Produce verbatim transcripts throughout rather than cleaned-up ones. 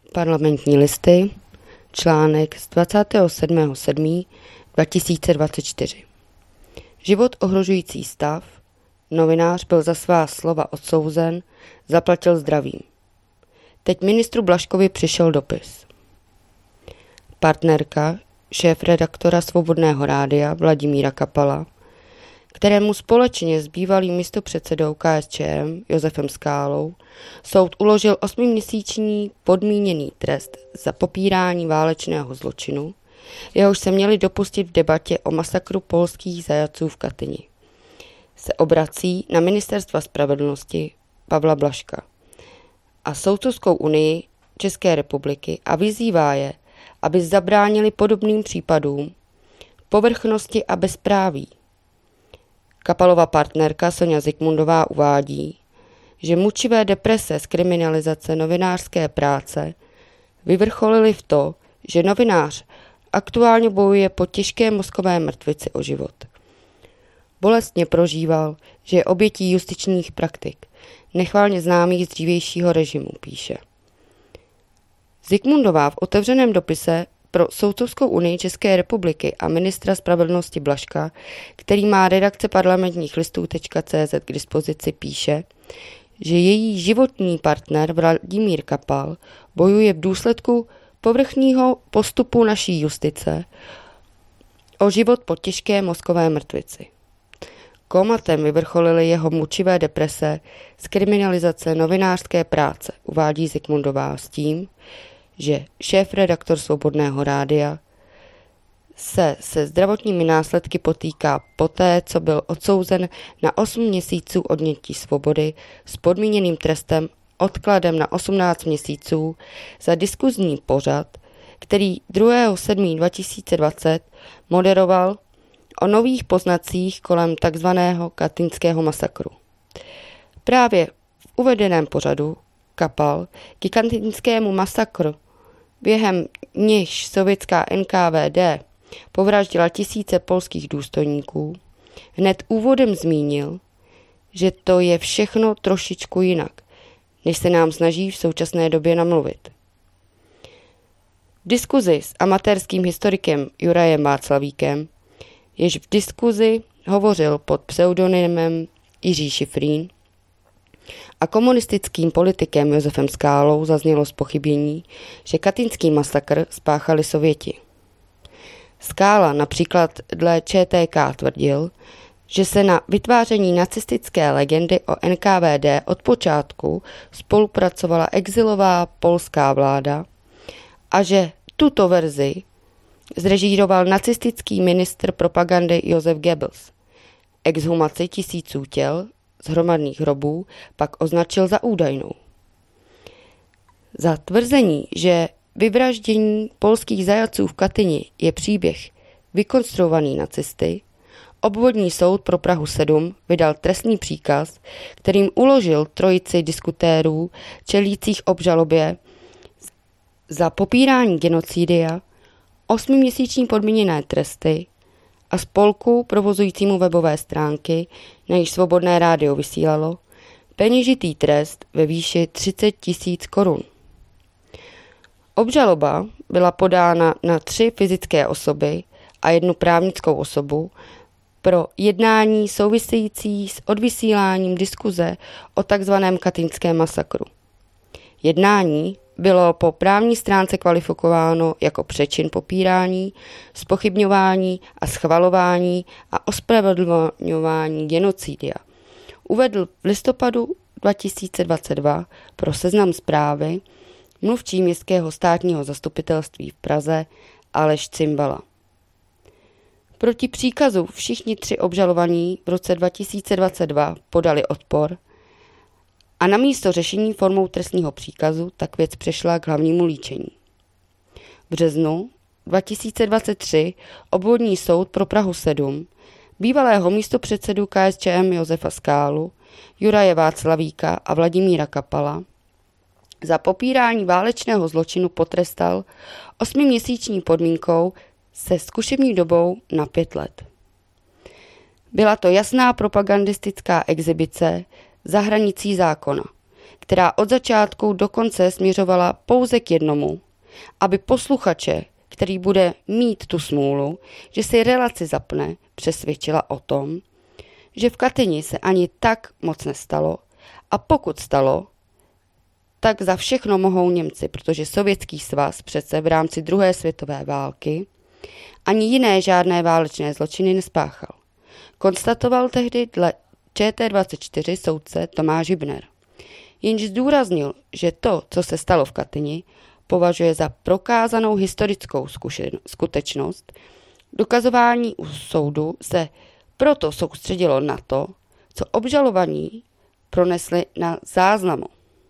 Parlamentní listy, článek z dvacátého sedmého sedmého dva tisíce dvacet čtyři. Život ohrožující stav, novinář byl za svá slova odsouzen, zaplatil zdravím. Teď ministru Blažkovi přišel dopis. Partnerka, šéfredaktora Svobodného rádia Vladimíra Kapala, kterému společně s bývalým místopředsedou K S Č M Josefem Skálou soud uložil osmiměsíční podmíněný trest za popírání válečného zločinu, jehož se měli dopustit v debatě o masakru polských zajatců v Katyni, se obrací na Ministerstva spravedlnosti Pavla Blažka a Soudcovskou unii České republiky a vyzývá je, aby zabránili podobným případům povrchnosti a bezpráví. Kapalova partnerka Soňa Zikmundová uvádí, že mučivé deprese z kriminalizace novinářské práce vyvrcholily v to, že novinář aktuálně bojuje po těžké mozkové mrtvici o život. Bolestně prožíval, že je obětí justičních praktik, nechvalně známých z dřívějšího režimu, píše. Zikmundová v otevřeném dopise pro Soudcovskou unii České republiky a ministra spravedlnosti Blažka, který má redakce parlamentních listů tečka cé zet k dispozici, píše, že její životní partner Vladimír Kapal bojuje v důsledku povrchního postupu naší justice o život po těžké mozkové mrtvici. Komatem vyvrcholily jeho mučivé deprese z kriminalizace novinářské práce, uvádí Zikmundová s tím, že šéfredaktor Svobodného rádia se se zdravotními následky potýká poté, co byl odsouzen na osm měsíců odnětí svobody s podmíněným trestem odkladem na osmnáct měsíců za diskuzní pořad, který druhého sedmého dva tisíce dvacet moderoval o nových poznatcích kolem takzvaného katynského masakru. Právě v uvedeném pořadu Kapal k katynskému masakru, během nějž sovětská N K V D povraždila tisíce polských důstojníků, hned úvodem zmínil, že to je všechno trošičku jinak, než se nám snaží v současné době namluvit. V diskuzi s amatérským historikem Jurajem Václavíkem, jež v diskuzi hovořil pod pseudonymem Jiří Šifrín, a komunistickým politikem Josefem Skálou zaznělo zpochybnění, že katynský masakr spáchali Sověti. Skála například dle Č T K tvrdil, že se na vytváření nacistické legendy o N K V D od počátku spolupracovala exilová polská vláda a že tuto verzi zrežíroval nacistický ministr propagandy Josef Goebbels. Exhumaci tisíců těl z hromadných hrobů pak označil za údajnou. Za tvrzení, že vyvraždění polských zajatců v Katyni je příběh vykonstruovaný nacisty, obvodní soud pro Prahu sedm vydal trestní příkaz, kterým uložil trojici diskutérů čelících obžalobě za popírání genocidia osmiměsíční podmíněné tresty a spolku provozujícímu webové stránky, na níž Svobodné rádio vysílalo, peněžitý trest ve výši třicet tisíc korun. Obžaloba byla podána na tři fyzické osoby a jednu právnickou osobu pro jednání související s odvysíláním diskuze o takzvaném katynském masakru. Jednání bylo po právní stránce kvalifikováno jako přečin popírání, zpochybňování a schvalování a ospravedlňování genocidia. Uvedl v listopadu dva tisíce dvacet dva pro Seznam Zprávy mluvčí Městského státního zastupitelství v Praze Aleš Cimbala. Proti příkazu všichni tři obžalovaní v roce dva tisíce dvacet dva podali odpor a na místo řešení formou trestního příkazu tak věc přešla k hlavnímu líčení. V březnu dva tisíce dvacet tři obvodní soud pro Prahu sedm bývalého místopředsedu K S Č M Josefa Skálu, Juraje Václavíka a Vladimíra Kapala za popírání válečného zločinu potrestal osmiměsíční podmínkou se zkušební dobou na pět let. Byla to jasná propagandistická exibice za hranicí zákona, která od začátku do konce směřovala pouze k jednomu, aby posluchače, který bude mít tu smůlu, že si relaci zapne, přesvědčila o tom, že v Katyni se ani tak moc nestalo a pokud stalo, tak za všechno mohou Němci, protože Sovětský svaz přece v rámci druhé světové války ani jiné žádné válečné zločiny nespáchal. Konstatoval tehdy dle Č T dvacet čtyři soudce Tomáš Hübner. Jenž zdůraznil, že to, co se stalo v Katyni, považuje za prokázanou historickou zkušen- skutečnost. Dokazování u soudu se proto soustředilo na to, co obžalovaní pronesli na záznamu.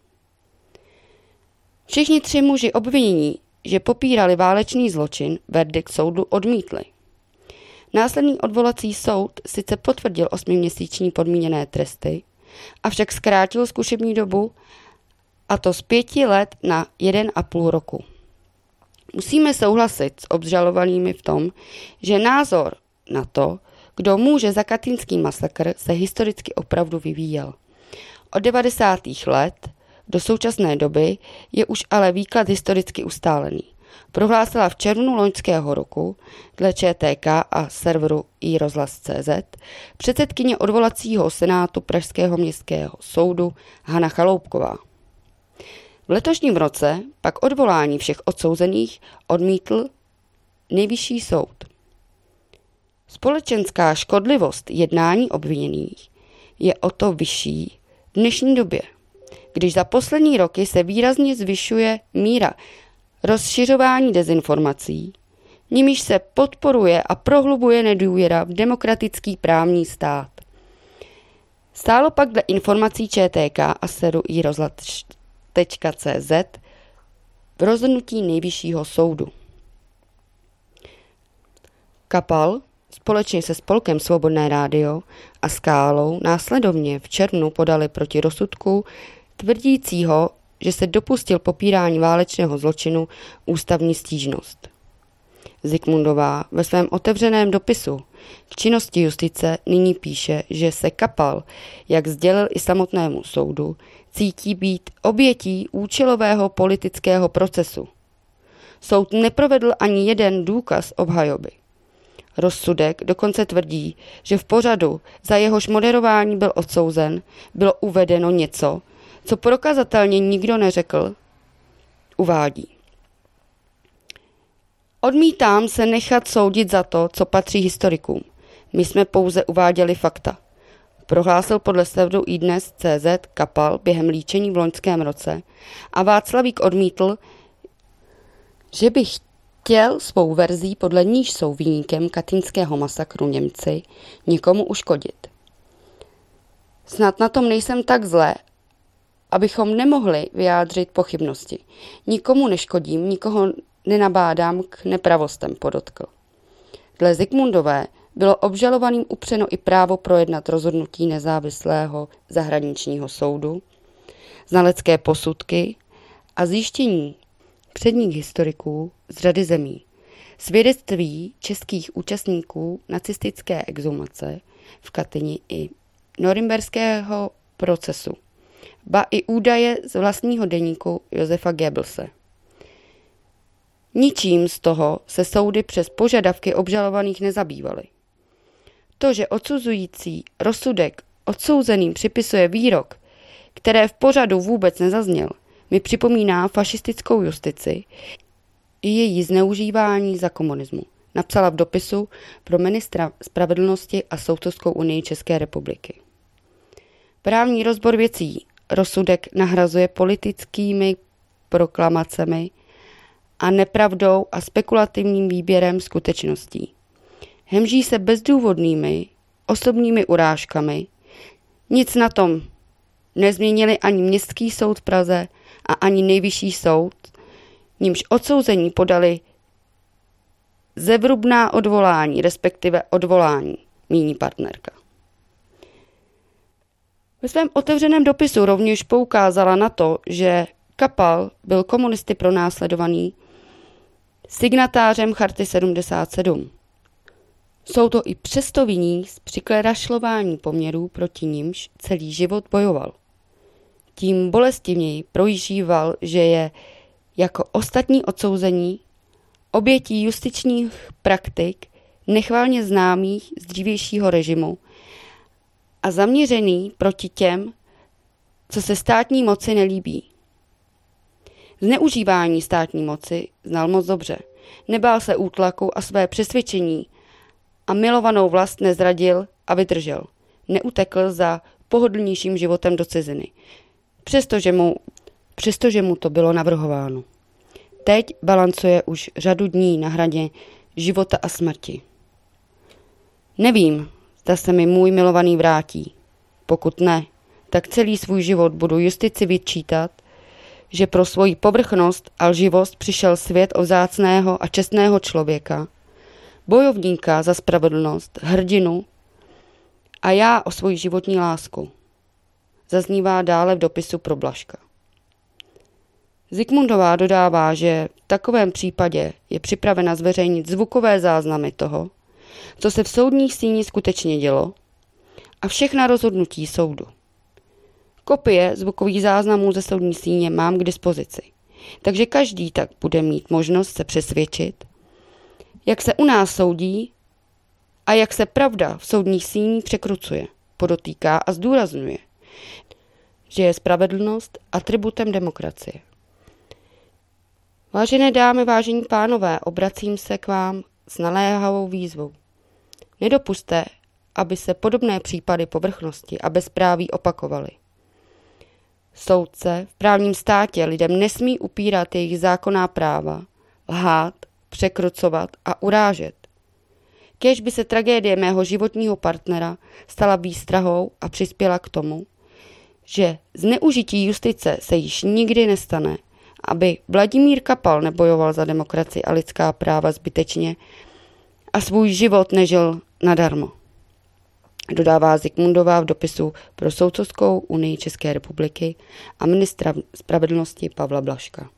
Všichni tři muži obvinění, že popírali válečný zločin, verdikt soudu odmítli. Následný odvolací soud sice potvrdil osmiměsíční podmíněné tresty, avšak zkrátil zkušební dobu, a to z pěti let na jeden a půl roku. Musíme souhlasit s obžalovanými v tom, že názor na to, kdo může za katynský masakr, se historicky opravdu vyvíjel. Od devadesátých let do současné doby je už ale výklad historicky ustálený. Prohlásila v červnu loňského roku dle Č T K a serveru i rozhlas tečka cé zet předsedkyně odvolacího senátu Pražského městského soudu Hana Chaloupková. V letošním roce pak odvolání všech odsouzených odmítl Nejvyšší soud. Společenská škodlivost jednání obviněných je o to vyšší v dnešní době, když za poslední roky se výrazně zvyšuje míra rozšiřování dezinformací, nimiž se podporuje a prohlubuje nedůvěra v demokratický právní stát. Stálo pak dle informací Č T K a serveru i rozhlas tečka cé zet v rozhodnutí Nejvyššího soudu. Kapal společně se spolkem Svobodné rádio a Skálou následovně v červnu podali proti rozsudku tvrdícího, že se dopustil popírání válečného zločinu ústavní stížnost. Zikmundová ve svém otevřeném dopisu k činnosti justice nyní píše, že se Kapal, jak sdělil i samotnému soudu, cítí být obětí účelového politického procesu. Soud neprovedl ani jeden důkaz obhajoby. Rozsudek dokonce tvrdí, že v pořadu, za jehož moderování byl odsouzen, bylo uvedeno něco, co prokazatelně nikdo neřekl, uvádí. Odmítám se nechat soudit za to, co patří historikům. My jsme pouze uváděli fakta. Prohlásil podle serveru iDnes tečka cé zet Kapal během líčení v loňském roce a Václavík odmítl, že by chtěl svou verzí, podle níž jsou viníkem katynského masakru Němci, někomu uškodit. Snad na tom nejsem tak zlé, abychom nemohli vyjádřit pochybnosti. Nikomu neškodím, nikoho nenabádám k nepravostem, podotkl. Dle Zikmundové bylo obžalovaným upřeno i právo projednat rozhodnutí nezávislého zahraničního soudu, znalecké posudky a zjištění předních historiků z řady zemí, svědectví českých účastníků nacistické exhumace v Katyni i norimberského procesu, ba i údaje z vlastního deníku Josefa Goebbelse. Ničím z toho se soudy přes požadavky obžalovaných nezabývaly. To, že odsuzující rozsudek odsouzeným připisuje výrok, které v pořadu vůbec nezazněl, mi připomíná fašistickou justici i její zneužívání za komunismu, napsala v dopisu pro ministra spravedlnosti a Soudcovskou unii České republiky. Právní rozbor věcí rozsudek nahrazuje politickými proklamacemi a nepravdou a spekulativním výběrem skutečností. Hemží se bezdůvodnými osobními urážkami. Nic na tom nezměnili ani Městský soud v Praze a ani Nejvyšší soud, nímž odsouzení podali zevrubná odvolání, respektive odvolání, míní partnerka. Ve svém otevřeném dopisu rovněž poukázala na to, že Kapal byl komunisty pronásledovaný signatářem Charty sedmdesát sedm. Jsou to i přesto viní z přiklerašlování poměrů, proti nimž celý život bojoval. tím bolestivněji prožíval, že je jako ostatní odsouzení obětí justičních praktik nechvalně známých z dřívějšího režimu a zaměřený proti těm, co se státní moci nelíbí. Zneužívání státní moci znal moc dobře. Nebál se útlaku a své přesvědčení a milovanou vlast nezradil a vydržel. Neutekl za pohodlnějším životem do ciziny, přestože mu, přestože mu to bylo navrhováno. Teď balancuje už řadu dní na hraně života a smrti. Nevím, zda se mi můj milovaný vrátí. Pokud ne, tak celý svůj život budu justici vyčítat, že pro svoji povrchnost a lživost přišel svět o vzácného a čestného člověka, bojovníka za spravedlnost, hrdinu a já o svoji životní lásku. Zaznívá dále v dopisu pro Blažka. Zikmundová dodává, že v takovém případě je připravena zveřejnit zvukové záznamy toho, co se v soudní síni skutečně dělo, a všechna rozhodnutí soudu. Kopie zvukových záznamů ze soudní síně mám k dispozici, takže každý tak bude mít možnost se přesvědčit, jak se u nás soudí a jak se pravda v soudních síních překrucuje, podotýká a zdůrazňuje, že je spravedlnost atributem demokracie. Vážené dámy, vážení pánové, obracím se k vám s naléhavou výzvou. Nedopuste, aby se podobné případy povrchnosti a bezpráví opakovaly. Soudce v právním státě lidem nesmí upírat jejich zákonná práva, lhát, překrucovat a urážet. Kéž by se tragédie mého životního partnera stala výstrahou a přispěla k tomu, že zneužití justice se již nikdy nestane, aby Vladimír Kapal nebojoval za demokracii a lidská práva zbytečně a svůj život nežil nadarmo. Dodává Zikmundová v dopisu pro Soudcovskou unii České republiky a ministra spravedlnosti Pavla Blažka.